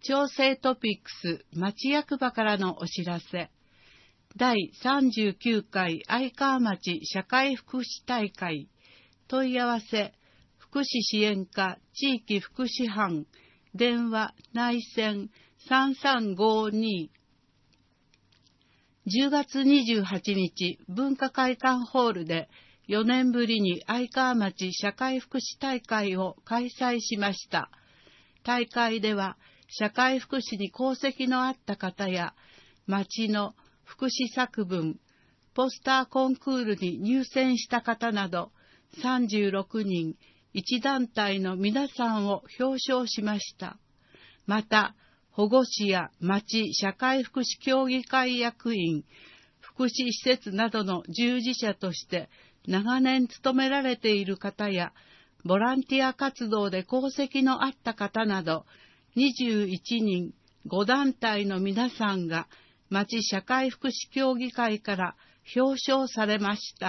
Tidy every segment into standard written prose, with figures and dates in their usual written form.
調整トピックス町役場からのお知らせ。第39回愛川町社会福祉大会。問い合わせ、福祉支援課地域福祉班、電話内線3352。10月28日、文化会館ホールで4年ぶりに愛川町社会福祉大会を開催しました。大会では、社会福祉に功績のあった方や、町の福祉作文、ポスターコンクールに入選した方など、36人、1団体の皆さんを表彰しました。また、保護司や町社会福祉協議会役員、福祉施設などの従事者として長年勤められている方や、ボランティア活動で功績のあった方など、21人、5団体の皆さんが町社会福祉協議会から表彰されました。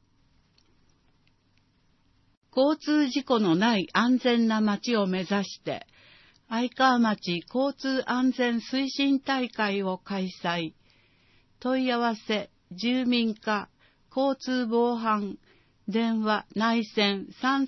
交通事故のない安全な町を目指して、愛川町交通安全推進大会を開催。問い合わせ、住民課、交通防犯、電話内線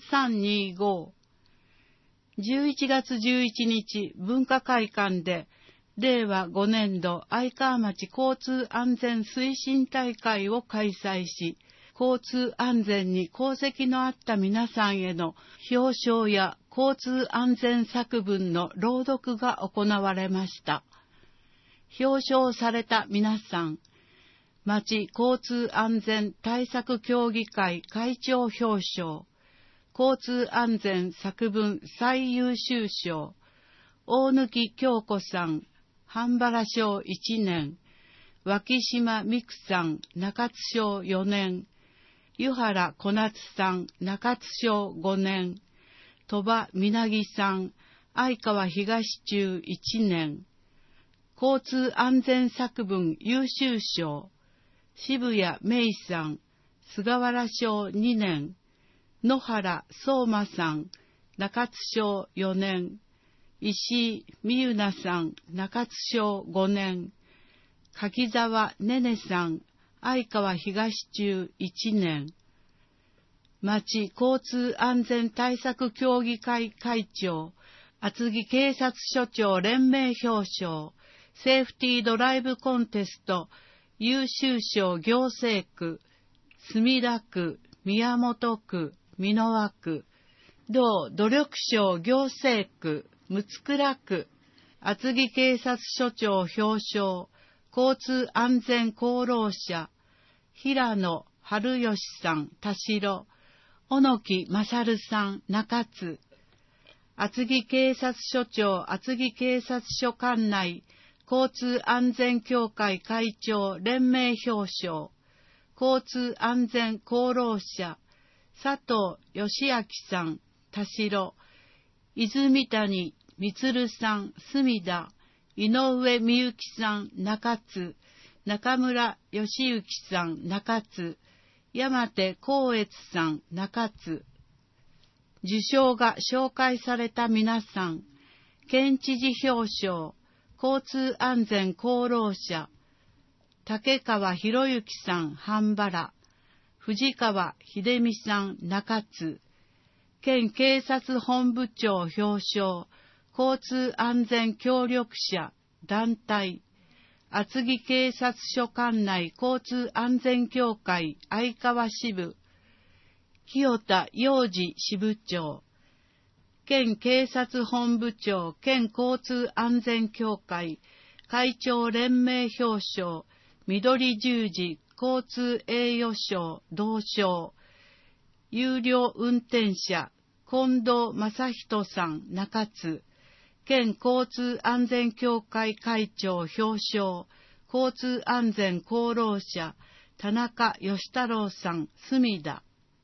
3325。11月11日、文化会館で、令和5年度愛川町交通安全推進大会を開催し、交通安全に功績のあった皆さんへの表彰や交通安全作文の朗読が行われました。表彰された皆さん、町交通安全対策協議会会長表彰、交通安全作文最優秀賞、大貫京子さん、半原賞1年、脇島美久さん、中津賞4年、湯原小夏さん、中津賞5年、鳥羽みなぎさん、愛川東中1年、交通安全作文優秀賞、渋谷芽衣さん、菅原賞2年、野原相馬さん、中津賞4年、石井美由奈さん、中津賞5年、柿沢ねねさん、愛川東中1年、町交通安全対策協議会会長、厚木警察署長連盟表彰、セーフティードライブコンテスト、優秀賞行政区、墨田区、宮本区、美濃和区、同努力賞行政区、六倉区、厚木警察署長表彰、交通安全功労者、平野春吉さん、田代、小野木勝さん、中津、厚木警察署長、厚木警察署管内、交通安全協会会長連盟表彰、交通安全功労者、佐藤義明さん、田代、泉谷充さん、隅田、井上美幸さん、中津、中村義行さん、中津、山手光悦さん、中津。受賞が紹介された皆さん、県知事表彰、交通安全功労者、竹川博之さん、半原、藤川秀美さん、中津、県警察本部長表彰、交通安全協力者、団体、厚木警察署管内交通安全協会愛川支部、清田洋二支部長、県警察本部長県交通安全協会会長連盟表彰、緑十字交通栄誉賞銅賞、有料運転者近藤正人さん、中津、県交通安全協会会長表彰、交通安全功労者、田中義太郎さん、隅田。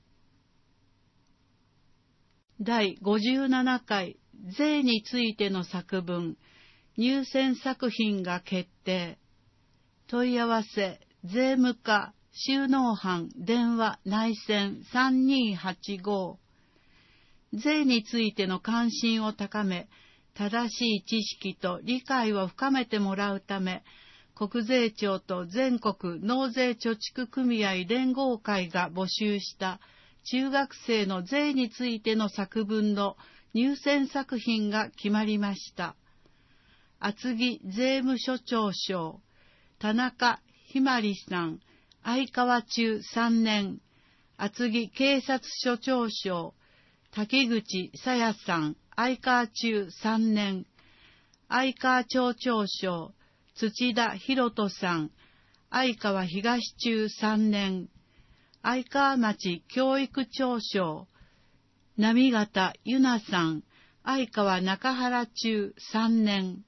第57回、税についての作文、入選作品が決定。問い合わせ、税務課、収納班、電話、内線3285。税についての関心を高め、 正しい知識と理解を深めてもらうため、国税庁と全国納税貯蓄組合連合会が募集した中学生の税についての作文の入選作品が決まりました。厚木税務署長賞、田中ひまりさん、相川中3年、厚木警察署長賞、滝口さやさん、相川中3年、相川町長賞、土田博人さん、相川東中3年、相川町教育長賞、波形ゆなさん、相川中原中3年。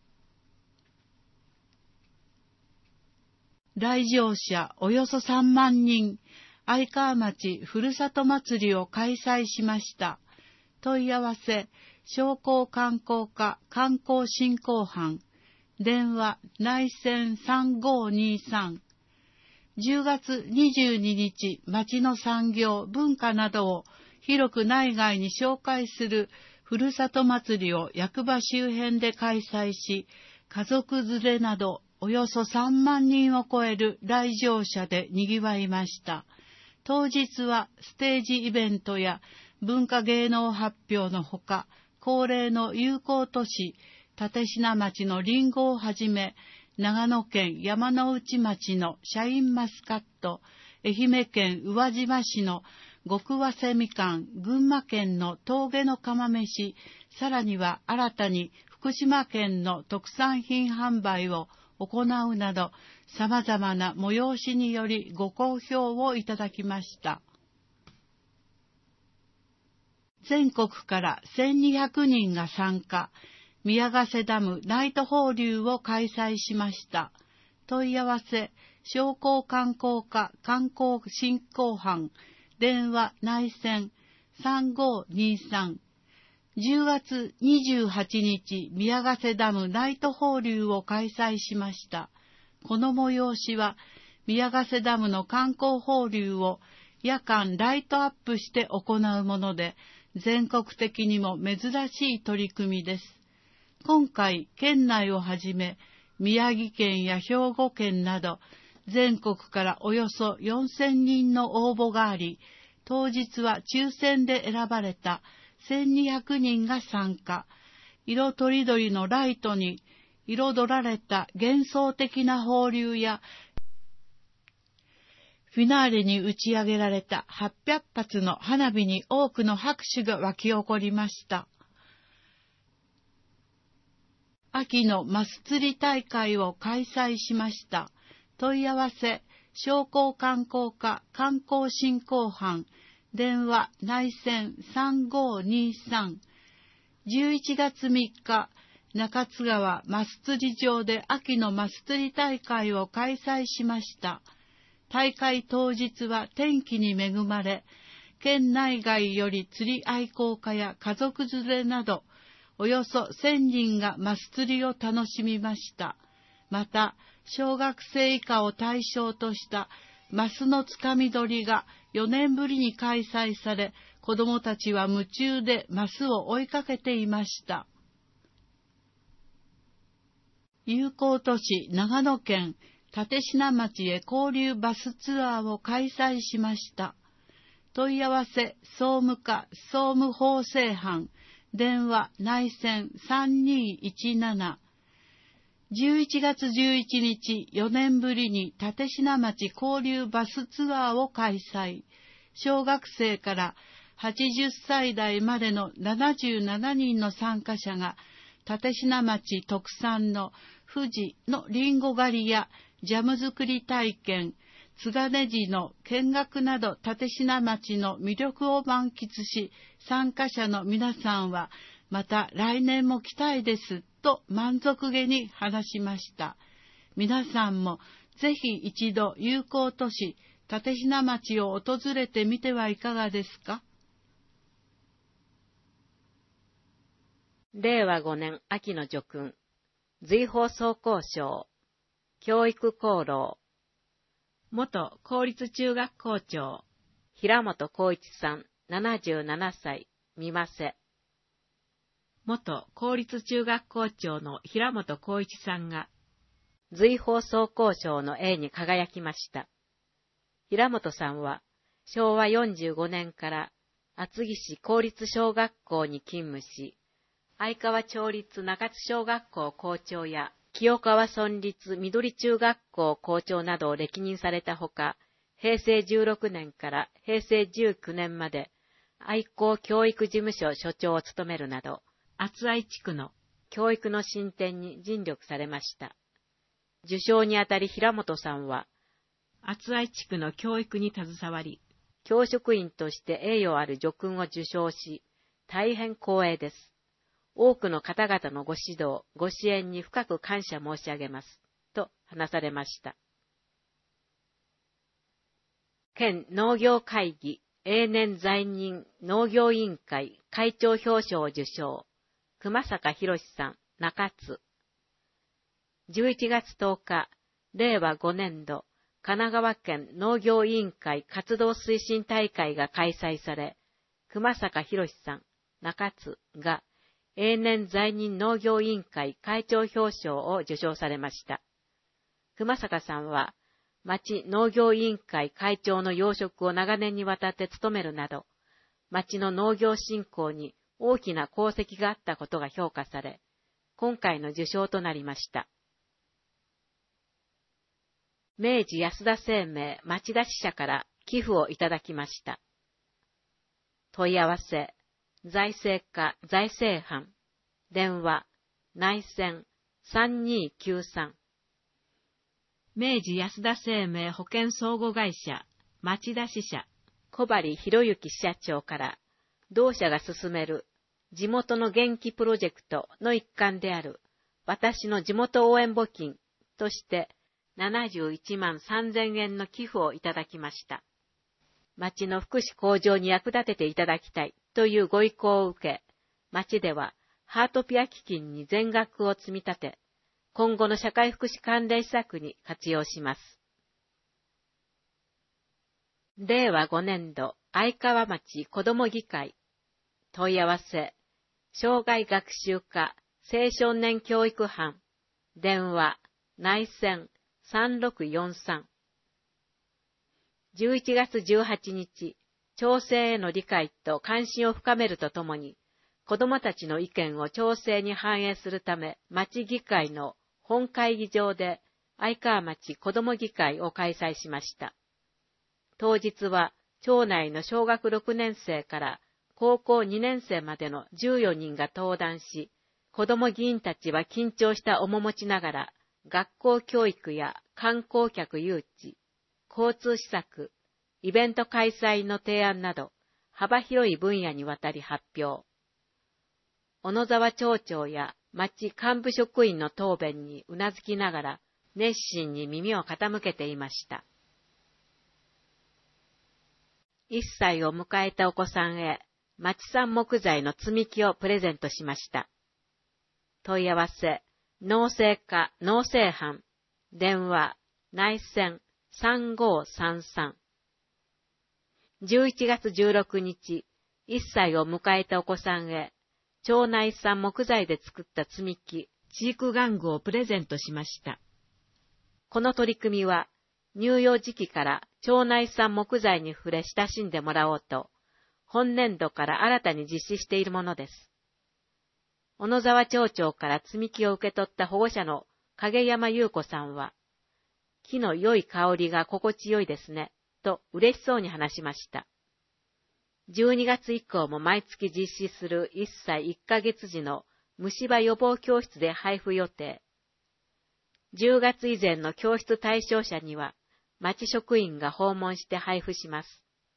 来場者およそ3万人、相川町ふるさと祭りを開催しました。問い合わせ、商工観光課観光振興班、電話内線3523。10月22日、町の産業、文化などを広く内外に紹介するふるさと祭りを役場周辺で開催し、家族連れなどおよそ3万人を超える来場者で賑わいました。当日はステージイベントや文化芸能発表のほか、恒例の友好都市、立科町のリンゴをはじめ、長野県山ノ内町のシャインマスカット、愛媛県宇和島市の極早生みかん、群馬県の峠の釜飯、さらには新たに福島県の特産品販売を行うなど、様々な催しによりご好評をいただきました。全国から1200人が参加、宮ヶ瀬ダムナイト放流を開催しました。問い合わせ、商工観光課観光振興班、電話内線3523。10月28日、宮ヶ瀬ダムナイト放流を開催しました。この催しは、宮ヶ瀬ダムの観光放流を夜間ライトアップして行うもので、全国的にも珍しい取り組みです。今回、県内をはじめ、宮城県や兵庫県など、全国からおよそ4000人の応募があり、当日は抽選で選ばれた1200人が参加。色とりどりのライトに彩られた幻想的な放流や、フィナーレに打ち上げられた800発の花火に多くの拍手が湧き起こりました。秋のマス釣り大会を開催しました。問い合わせ、商工観光課観光振興班、電話内線3523。11月3日、中津川マス釣り場で秋のマス釣り大会を開催しました。大会当日は天気に恵まれ、県内外より釣り愛好家や家族連れなど、およそ1000人がマス釣りを楽しみました。また、小学生以下を対象としたマスのつかみ取りが4年ぶりに開催され、子どもたちは夢中でマスを追いかけていました。友好都市長野県立科町へ交流バスツアーを開催しました。問い合わせ、総務課総務法制班、電話内線3217。11月11日、4年ぶりに立科町交流バスツアーを開催。小学生から80歳代までの77人の参加者が、立科町特産の富士のりんご狩りやジャム作り体験、津金地の見学など立科町の魅力を満喫し、参加者の皆さんは、また来年も来たいですと満足げに話しました。皆さんもぜひ一度友好都市立科町を訪れてみてはいかがですか。 令和5年秋の叙勲、随放総校賞、教育功労、 元公立中学校長、 平本光一さん、77歳、見ませ。 元公立中学校長の平本光一さんが、瑞宝総工賞の栄に輝きました。平本さんは、昭和45年から厚木市公立小学校に勤務し、相川町立中津小学校校長や清川村立緑中学校校長などを歴任されたほか、平成16年から平成19年まで愛好教育事務所所長を務めるなど、厚愛地区の教育の進展に尽力されました。受賞にあたり平本さんは、厚愛地区の教育に携わり、教職員として栄誉ある叙勲を受賞し、大変光栄です。多くの方々のご指導、ご支援に深く感謝申し上げます。と話されました。県農業会議永年在任農業委員会会長表彰を受賞、熊坂博さん、中津。11月10日、令和5年度、神奈川県農業委員会活動推進大会が開催され、熊坂博さん、中津が永年在任農業委員会会長表彰を受賞されました。熊坂さんは、町農業委員会会長の要職を長年にわたって務めるなど、町の農業振興に大きな功績があったことが評価され、今回の受賞となりました。明治安田生命町田支社から寄付をいただきました。問い合わせ、財政課財政班、電話、内線3293。明治安田生命保険相互会社町田支社小針博之支社長から、同社が進める地元の元気プロジェクトの一環である私の地元応援募金として71万3000円の寄付をいただきました。町の福祉向上に役立てていただきたいというご意向を受け、町ではハートピア基金に全額を積み立て、今後の社会福祉関連施策に活用します。令和5年度愛川町子ども議会問い合わせ、障害学習課青少年教育班、電話、内線3643。11月18日、町政への理解と関心を深めるとともに、子どもたちの意見を町政に反映するため、町議会の本会議場で愛川町子ども議会を開催しました。当日は、町内の小学6年生から高校2年生までの14人が登壇し、子ども議員たちは緊張した面持ちながら、学校教育や観光客誘致、交通施策、イベント開催の提案など、幅広い分野にわたり発表。小野沢町長や町幹部職員の答弁にうなずきながら、熱心に耳を傾けていました。1歳を迎えたお子さんへ、町産木材の積み木をプレゼントしました。問い合わせ、農政課農政班、電話、内線3533。11月16日、1歳を迎えたお子さんへ、町内産木材で作った積み木、知育玩具をプレゼントしました。この取り組みは、乳幼児期から町内産木材に触れ親しんでもらおうと、本年度から新たに実施しているものです。小野沢町長から積み木を受け取った保護者の影山優子さんは、木の良い香りが心地よいですね、と嬉しそうに話しました。12月以降も毎月実施する1歳1ヶ月時の虫歯予防教室で配布予定。10月以前の教室対象者には、町職員が訪問して配布します。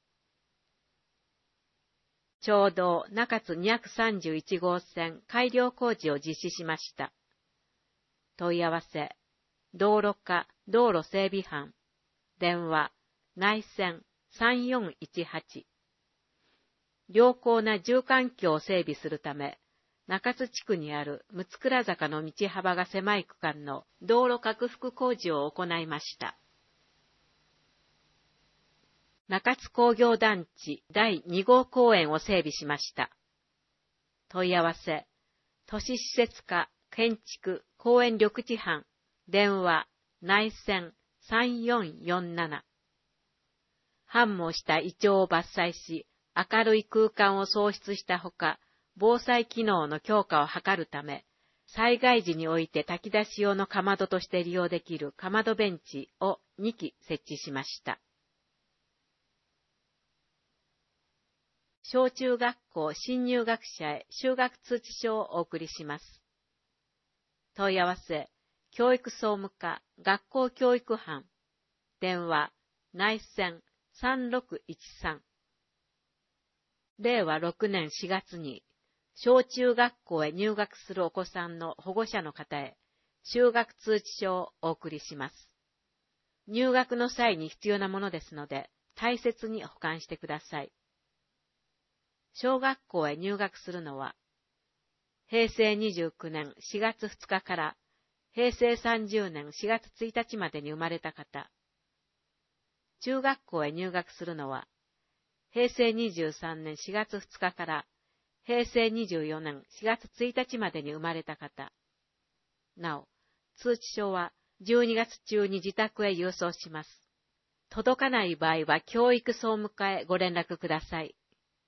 町道中津231号線改良工事を実施しました。問い合わせ、道路課道路整備班、電話、内線3418。良好な住環境を整備するため、中津地区にある六倉坂の道幅が狭い区間の道路拡幅工事を行いました。中津工業団地第2号公園を整備しました。問い合わせ、 都市施設課、建築、公園緑地班、電話、内線3447。繁茂したイチョウを伐採し、明るい空間を創出したほか、防災機能の強化を図るため、災害時において炊き出し用のかまどとして利用できるかまどベンチを2基設置しました。小中学校新入学者へ就学通知書をお送りします。問い合わせ、教育総務課、学校教育班、電話、内線3613。令和6年4月に、小中学校へ入学するお子さんの保護者の方へ、就学通知書をお送りします。入学の際に必要なものですので、大切に保管してください。小学校へ入学するのは、平成29年4月2日から平成30年4月1日までに生まれた方。中学校へ入学するのは、平成23年4月2日から平成24年4月1日までに生まれた方。なお、通知書は12月中に自宅へ郵送します。届かない場合は教育総務課へご連絡ください。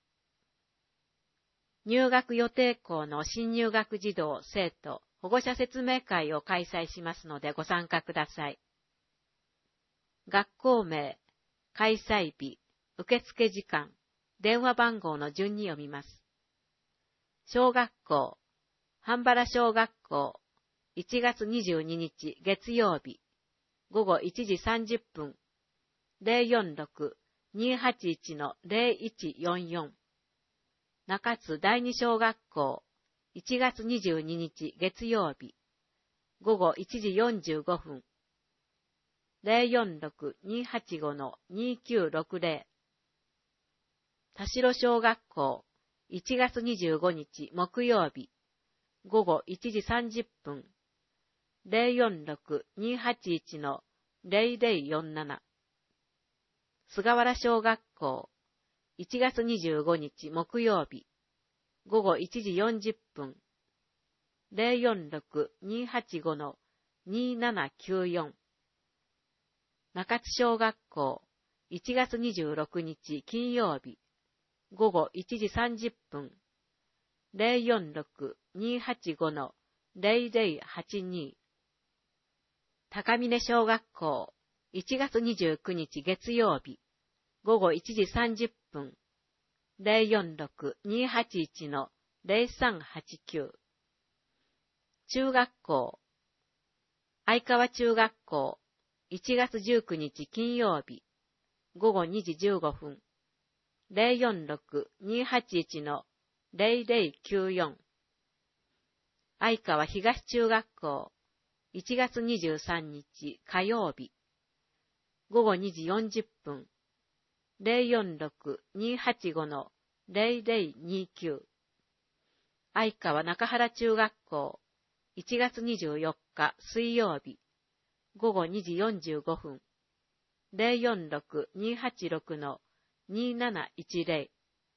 入学予定校の新入学児童・生徒、保護者説明会を開催しますのでご参加ください。学校名、開催日、受付時間、電話番号の順に読みます。小学校、半原小学校、1月22日月曜日、午後1時30分、046-281-0144。中津第二小学校、1月22日月曜日、午後1時45分、046-285-2960。田代小学校、1月25日木曜日、午後1時30分、046-281-0047。菅原小学校、1月25日木曜日、午後1時40分、046-285-2794。中津小学校、1月26日金曜日、午後1時30分、046-285-0082。高峰小学校、1月29日月曜日、午後1時30分、046-281-0389。中学校、相川中学校、1月19日金曜日、午後2時15分、046-281-0094。相川東中学校、1月23日火曜日、午後2時40分、046-285-0029。相川中原中学校、1月24日水曜日、午後2時45分、046-286-2710。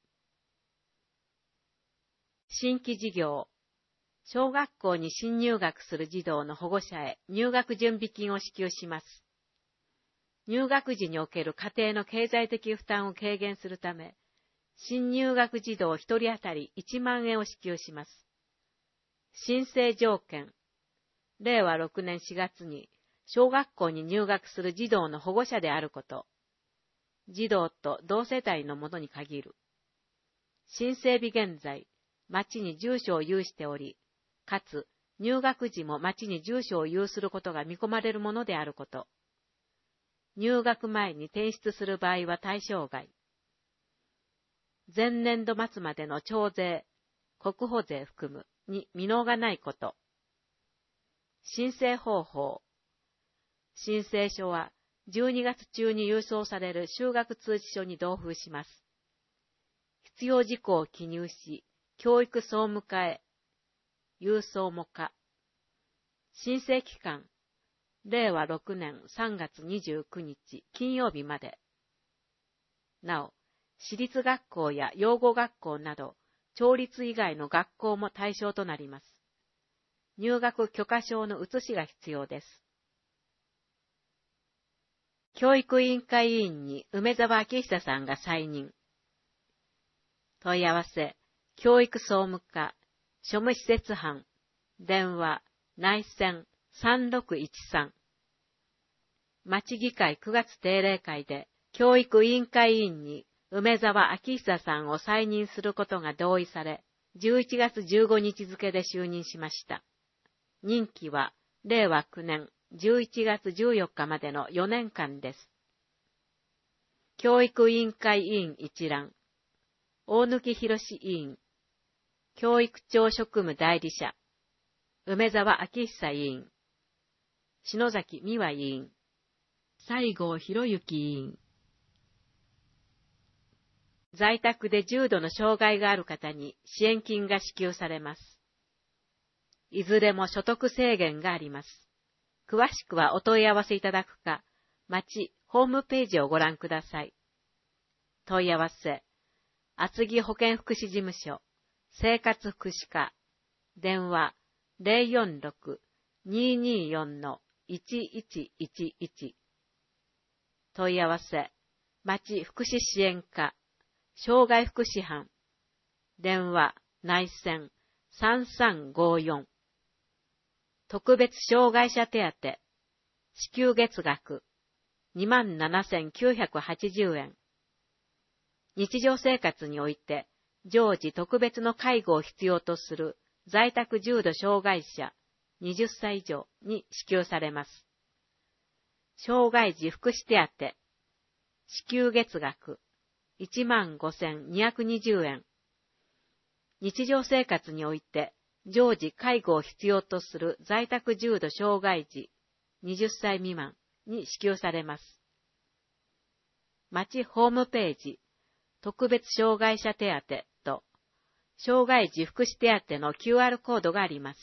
新規事業。小学校に新入学する児童の保護者へ入学準備金を支給します。入学時における家庭の経済的負担を軽減するため、新入学児童1人当たり1万円を支給します。申請条件。令和6年4月に小学校に入学する児童の保護者であること。児童と同世代のものに限る。申請日現在、町に住所を有しており、かつ入学時も町に住所を有することが見込まれるものであること。入学前に転出する場合は対象外。前年度末までの徴税、国保税含むに未納がないこと。申請方法。申請書は12月中に郵送される就学通知書に同封します。必要事項を記入し、教育総務課へ、郵送も可。申請期間、令和6年3月29日金曜日まで。なお、私立学校や養護学校など、町立以外の学校も対象となります。 入学許可証の写しが必要です。教育委員会委員に梅沢明久さんが再任。問い合わせ、教育総務課、庶務施設班、電話、内線3613。町議会9月定例会で、教育委員会委員に梅沢明久さんを再任することが同意され、11月15日付で就任しました。任期は令和9年11月14日までの4年間です。教育委員会委員一覧、大貫博委員、教育庁職務代理者、梅沢明久委員、篠崎美和委員、西郷博之委員。在宅で重度の障害がある方に支援金が支給されます。いずれも所得制限があります。詳しくはお問い合わせいただくか、町ホームページをご覧ください。問い合わせ、厚木保健福祉事務所、生活福祉課、電話046-224-1111。問い合わせ、町福祉支援課、障害福祉班、電話内線3354。特別障害者手当、支給月額27,980円。日常生活において常時特別の介護を必要とする在宅重度障害者20歳以上に支給されます。障害児福祉手当、支給月額15,220円。日常生活において常時介護を必要とする在宅重度障害児20歳未満に支給されます。町ホームページ、特別障害者手当と障害児福祉手当の QR コードがあります。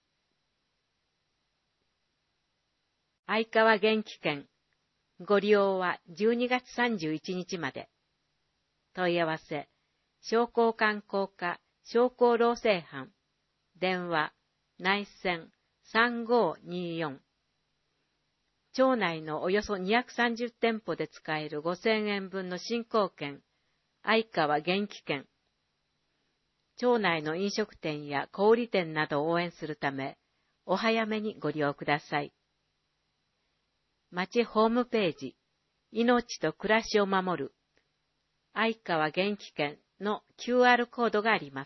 相川元気券、ご利用は12月31日まで。問い合わせ、商工観光課商工労政班、電話、内線3524。町内のおよそ230店舗で使える5000円分の振興券、相川元気券。町内の飲食店や小売店などを応援するため、お早めにご利用ください。町ホームページ、命と暮らしを守る、相川元気券の QR コードがあります。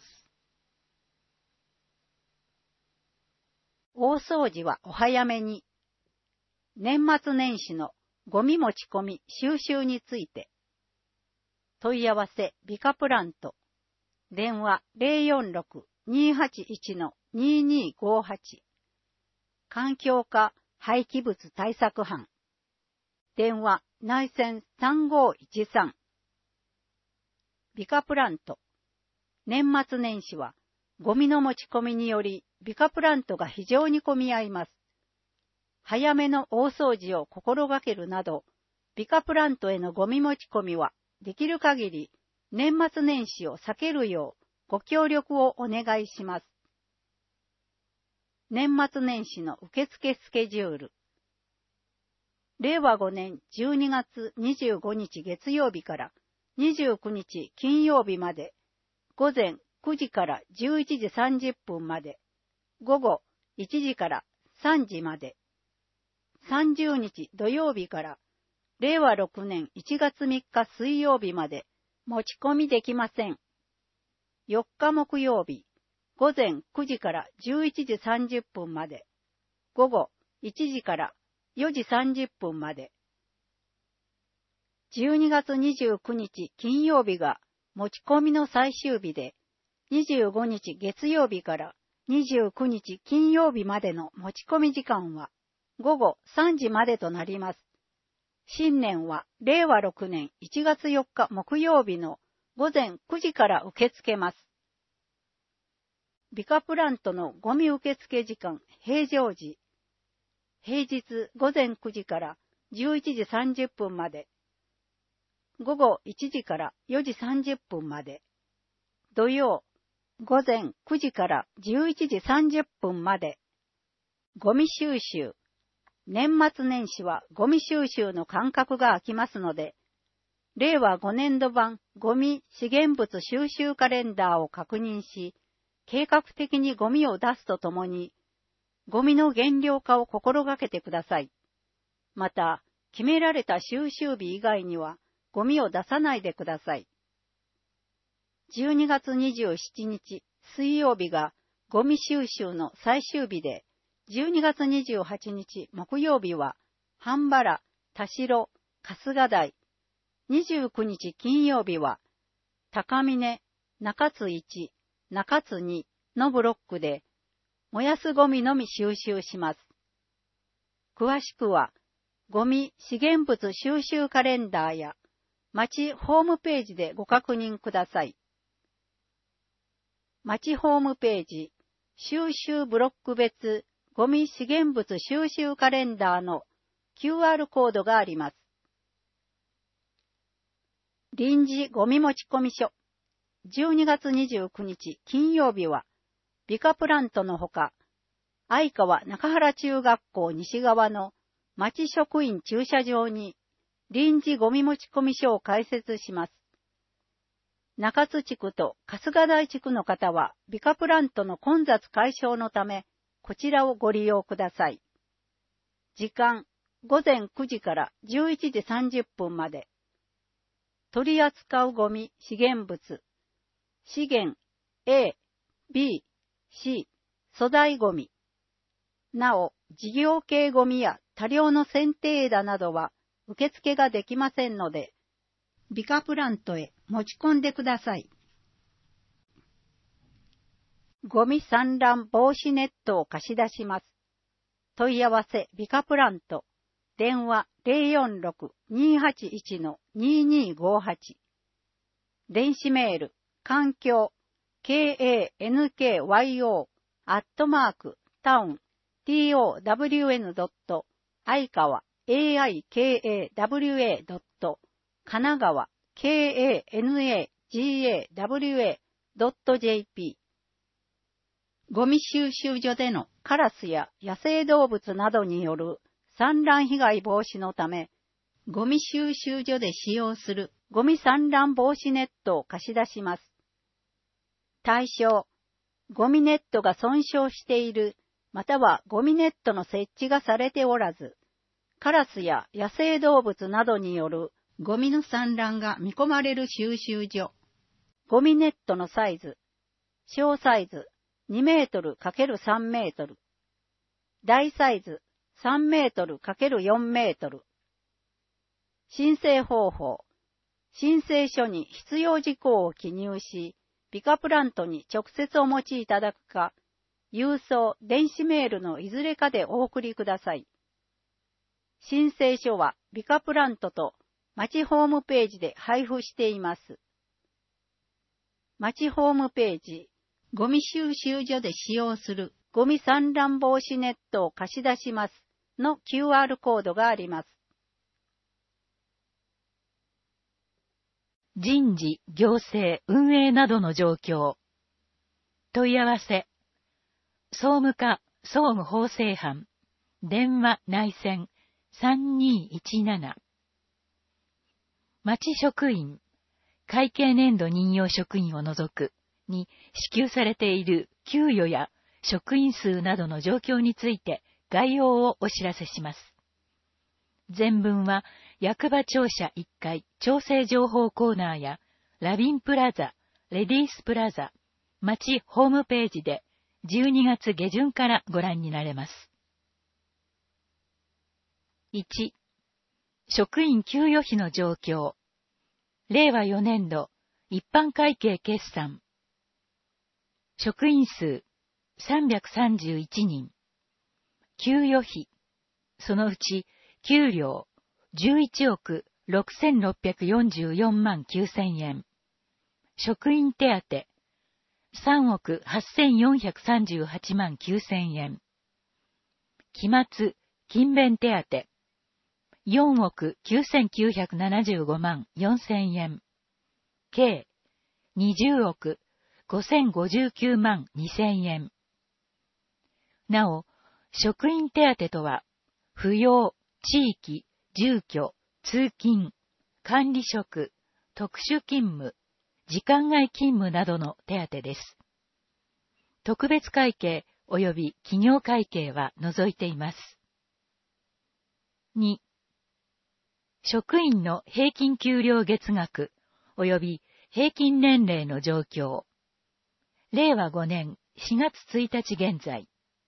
大掃除はお早めに。年末年始のゴミ持ち込み収集について。問い合わせビカプラント。電話 046-281-2258。環境課廃棄物対策班。電話内線3513。ビカプラント。年末年始はゴミの持ち込みによりビカプラントが非常に混み合います。早めの大掃除を心がけるなど、ビカプラントへのゴミ持ち込みはできる限り年末年始を避けるようご協力をお願いします。年末年始の受付スケジュール。令和5年12月25日月曜日から29日金曜日まで、午前9時から11時30分まで、午後1時から3時まで、30日土曜日から令和6年1月3日水曜日まで持ち込みできません。4日木曜日、午前9時から11時30分まで、午後1時から4時30分まで。12月29日金曜日が持ち込みの最終日で、25日月曜日から29日金曜日までの持ち込み時間は午後3時までとなります。新年は令和6年1月4日木曜日の午前9時から受け付けます。ビカプラントのゴミ受付時間平常時。平日午前9時から11時30分まで。午後1時から4時30分まで。土曜、午前9時から11時30分まで。 ゴミ収集。年末年始はゴミ収集の間隔が空きますので、令和5年度版ゴミ資源物収集カレンダーを確認し、計画的にゴミを出すとともに、ゴミの減量化を心がけてください。また、決められた収集日以外にはゴミを出さないでください。12月27日水曜日がゴミ収集の最終日で、12月28日木曜日は半原、田代、春日台、29日金曜日は高峰、中津1、中津2のブロックで燃やすゴミのみ収集します。詳しくはゴミ資源物収集カレンダーや町ホームページでご確認ください。町ホームページ、収集ブロック別ゴミ資源物収集カレンダーの QR コードがあります。臨時ゴミ持ち込み所。12月29日金曜日は、美化プラントのほか、相川中原中学校西側の町職員駐車場に臨時ゴミ持ち込み所を開設します。中津地区と春日台地区の方は、美化プラントの混雑解消のため、こちらをご利用ください。時間、午前9時から11時30分まで。取り扱うゴミ、資源物。資源 A、B、C、粗大ゴミ。なお、事業系ゴミや多量の剪定枝などは受付ができませんので、美化プラントへ持ち込んでください。ゴミ散乱防止ネットを貸し出します。問い合わせ美化プラント。電話 046-281-2258。電子メール、環境、kankyo@town.town.aikawa aikawa.神奈川 kanagawa.jp ゴミ収集所でのカラスや野生動物などによる散乱被害防止のため、ゴミ収集所で使用するゴミ散乱防止ネットを貸し出します。対象、ゴミネットが損傷している、またはゴミネットの設置がされておらず、カラスや野生動物などによるゴミの散乱が見込まれる収集所。ゴミネットのサイズ、小サイズ2メートル ×3 メートル、大サイズ3メートル ×4 メートル。申請方法、申請書に必要事項を記入し、美化プラントに直接お持ちいただくか、郵送、電子メールのいずれかでお送りください。申請書は美化プラントと町ホームページで配布しています。町ホームページ、ゴミ収集所で使用するゴミ散乱防止ネットを貸し出しますの QR コードがあります。 人事、行政、運営などの状況。問い合わせ。総務課、総務法制班。電話内線3217。町職員、会計年度任用職員を除くに支給されている給与や職員数などの状況について概要をお知らせします。全文は役場庁舎1階調整情報コーナーやラビンプラザ、レディースプラザ、町ホームページで12月下旬からご覧になれます。1、職員給与費の状況。令和4年度一般会計決算。職員数331人。給与費。そのうち給料11億6644万9000円。職員手当3億8438万9000円。期末勤勉手当4億9975万4000円。計20億5059万2000円。なお、 職員手当とは、扶養、地域、住居、通勤、管理職、特殊勤務、時間外勤務などの手当です。特別会計及び企業会計は除いています。2、職員の平均給料月額及び平均年齢の状況。令和5年4月1日現在。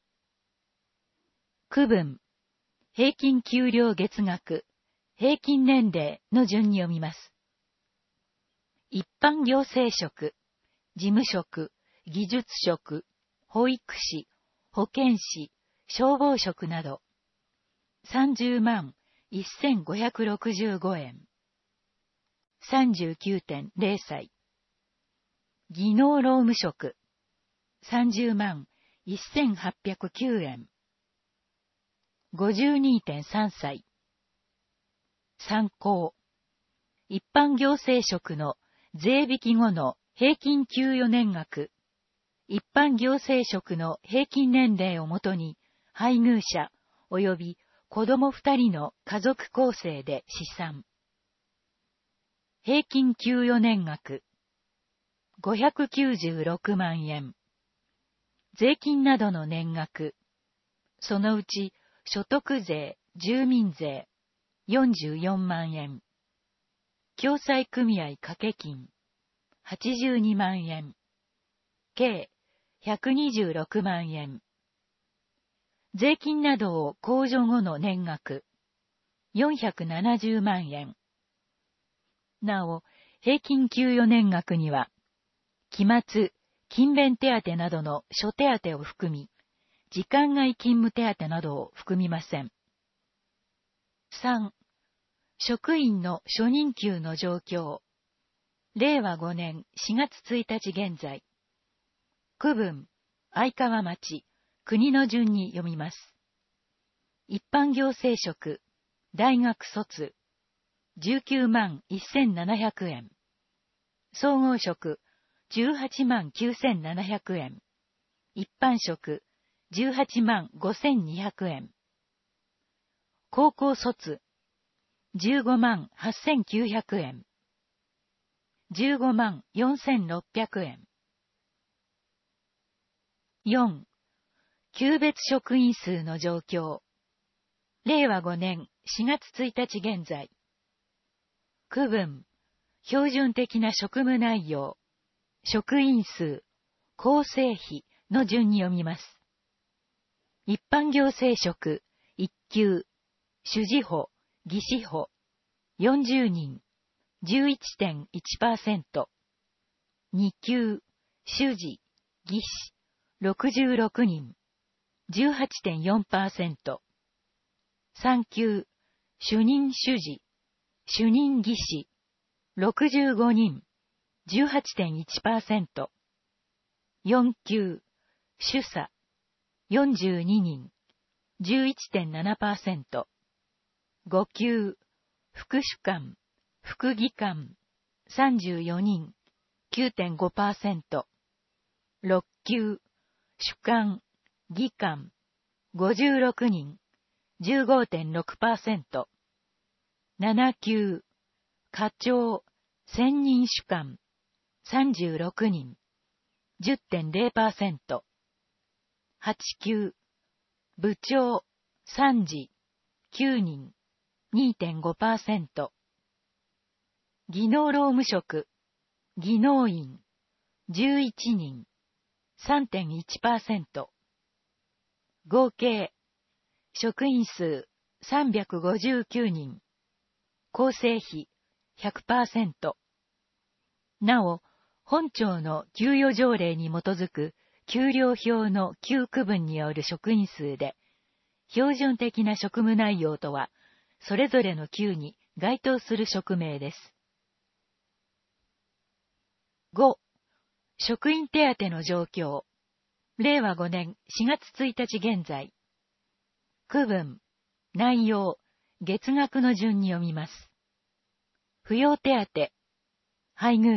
区分、平均給料月額、平均年齢の順に読みます。一般行政職、事務職、技術職、保育士、保健師、消防職など、30万1565円。39.0 歳。技能労務職、30万1809円。52.3 歳。参考。一般行政職の税引き後の平均給与年額、一般行政職の平均年齢をもとに、配偶者及び子供2人の家族構成で試算。平均給与年額、596万円。税金などの年額、そのうち所得税、住民税、44万円。共済組合掛け金、82万円。計、126万円。税金などを控除後の年額、470万円。なお、平均給与年額には、期末、勤勉手当などの諸手当を含み、時間外勤務手当などを含みません。3、職員の初任給の状況。令和5年4月1日現在。区分、愛川町、国の順に読みます。一般行政職、大学卒、19万1700円。総合職、18万9700円。一般職、18万5200円。高校卒、15万8900円。15万4600円。4、級別職員数の状況。令和5年4月1日現在。区分、標準的な職務内容、職員数、構成比の順に読みます。一般行政職、1級、主事補、技士補、40人、11.1%。2級、主事、技士、66人、18.4%。3級、主任主事、主任技士、65人、18.1%。4級、主査、42人、11.7%。5級、副主幹、副技官、34人、9.5%。6級、主幹、技官、56人、15.6%。7級、課長、専任主幹、36人、10.0%。8級、部長、参事、9人、2.5%。技能労務職、技能員、11人、3.1%。合計、職員数359人、構成比 100%。なお、本庁の給与条例に基づく給料表の旧区分による職員数で、標準的な職務内容とは、それぞれの級に該当する職名です。5、職員手当の状況。令和5年4月1日現在。区分、内容、月額の順に読みます。扶養手当、配偶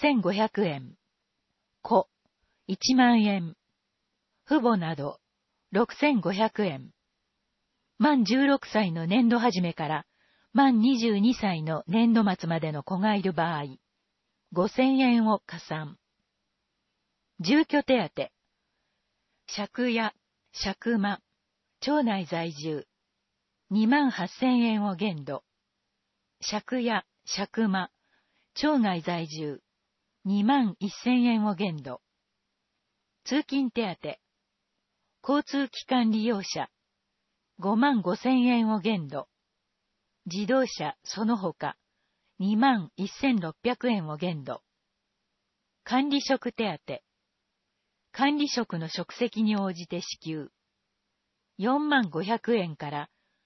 者、6500円。子、1万円。父母など、 6500円。満16歳の年度始めから満22歳の年度末までの子がいる場合、5000円を加算。住居手当、借家、借間、町内在住、28000円を限度。借家、借間、町外在住、21000円を限度。通勤手当、交通機関利用者、55000円を限度。自動車その他、21600円を限度。管理職手当、管理職の職責に応じて支給。40500円から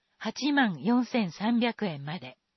84300円まで。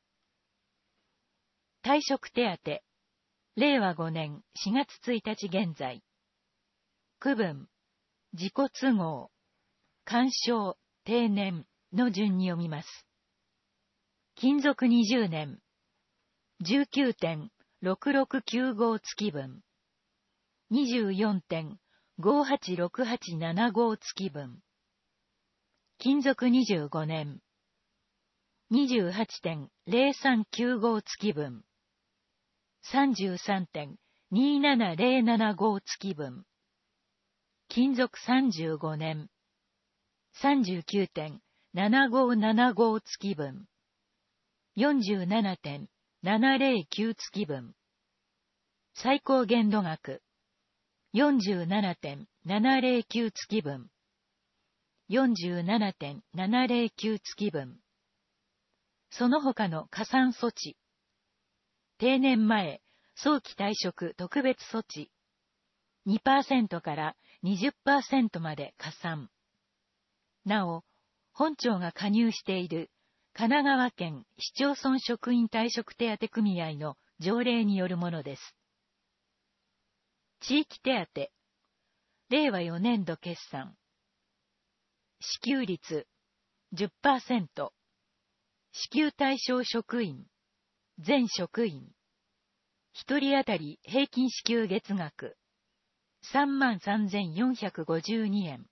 退職手当、令和5年4月1日現在。区分、自己都合、干渉、定年の順に読みます。勤続20年、19.6695 月分、24.586875 月分。勤続25年、28.0395 月分、33.27075 月分。勤続35年、39.7575 月分、47.709 月分。最高限度額、47.709 月分、47.709 月分。その他の加算措置。定年前、早期退職特別措置。2% から 20% まで加算。なお、本庁が加入している神奈川県市町村職員退職手当組合の条例によるものです。地域手当、令和4年度決算。支給率 10%。支給対象職員、全職員。1人当たり平均支給月額、33,452円。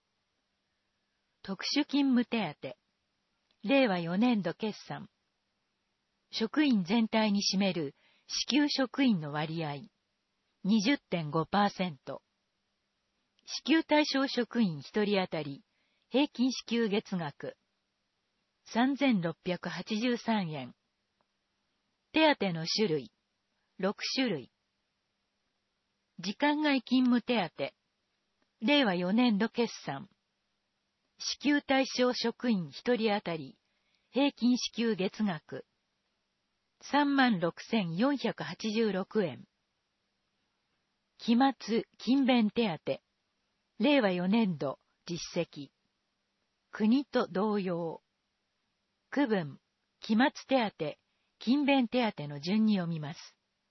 特殊勤務手当、令和4年度決算。職員全体に占める支給職員の割合、20.5%。支給対象職員1人当たり平均支給月額、3,683円。手当の種類、6種類。時間外勤務手当、令和4年度決算。支給対象職員1人当たり平均支給月額、36,486円。期末勤勉手当、令和4年度実績。国と同様。区分、期末手当、勤勉手当の順に読みます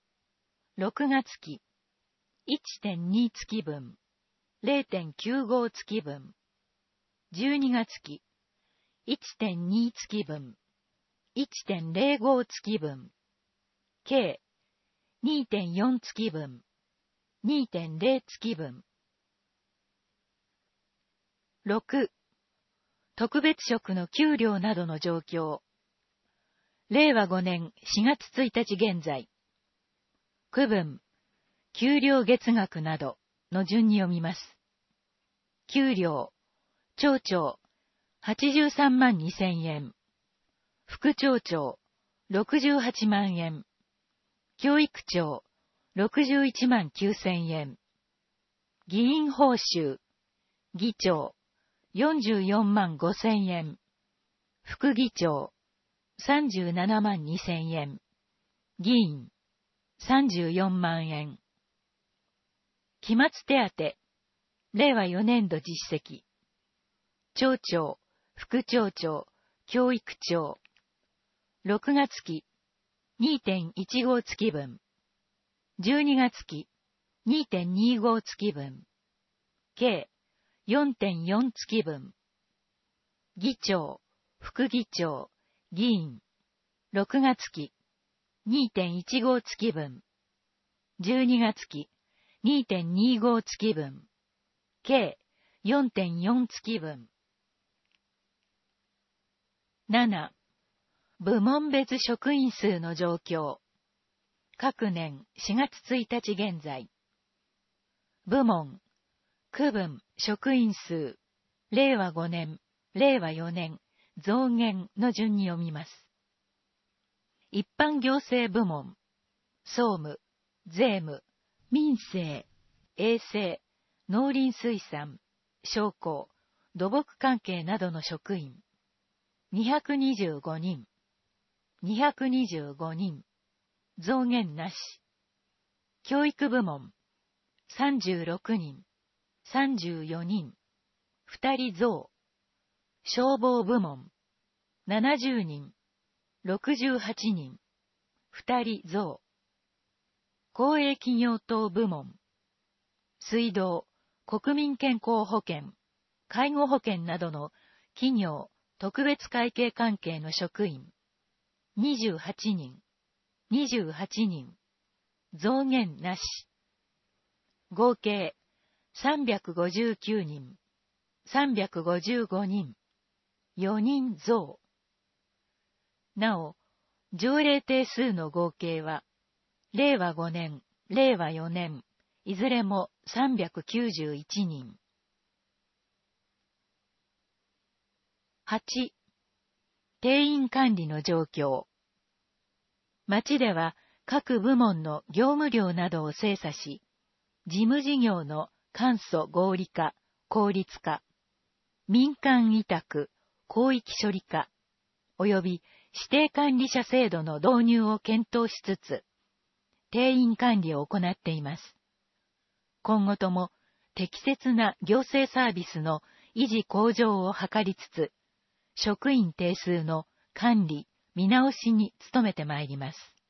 。6月期、1.2 月分、0.95 月分。12月期、1.2 月分、1.05 月分。計、2.4 月分、2.0 月分。6. 特別職の給料などの状況。令和5年4月1日現在。区分、給料月額などの順に読みます。給料、町長、83万2000円。副町長、68万円。教育長、61万9000円。議員報酬、議長、44万5000円。副議長、37万2000円。議員、34万円。期末手当、令和4年度実績。町長、副町長、教育長。6月期、2.15 月分。12月期、2.25 月分。計、4.4 月分。議長、副議長、議員。6月期、2.15 月分。12月期、2.25 月分。計、 4.4 月分。7、部門別職員数の状況。各年4月1日現在。部門、区分、職員数、令和5年、令和4年、増減の順に読みます。一般行政部門、総務、税務、民生、衛生、農林水産、商工、土木関係などの職員、225人、225人、増減なし。教育部門、36人、34人、2人増。消防部門、70人、68人、2人増。公営企業等部門、水道、国民健康保険、介護保険などの企業、特別会計関係の職員、28人、28人、増減なし。合計、359人、355人、4人増。なお、条例定数の合計は、令和5年、令和4年、いずれも391人。8、定員管理の状況。町では各部門の業務量などを精査し、事務事業の簡素合理化、効率化、民間委託、広域処理化、及び指定管理者制度の導入を検討しつつ、定員管理を行っています。今後とも適切な行政サービスの維持向上を図りつつ、職員定数の管理、見直しに努めてまいります。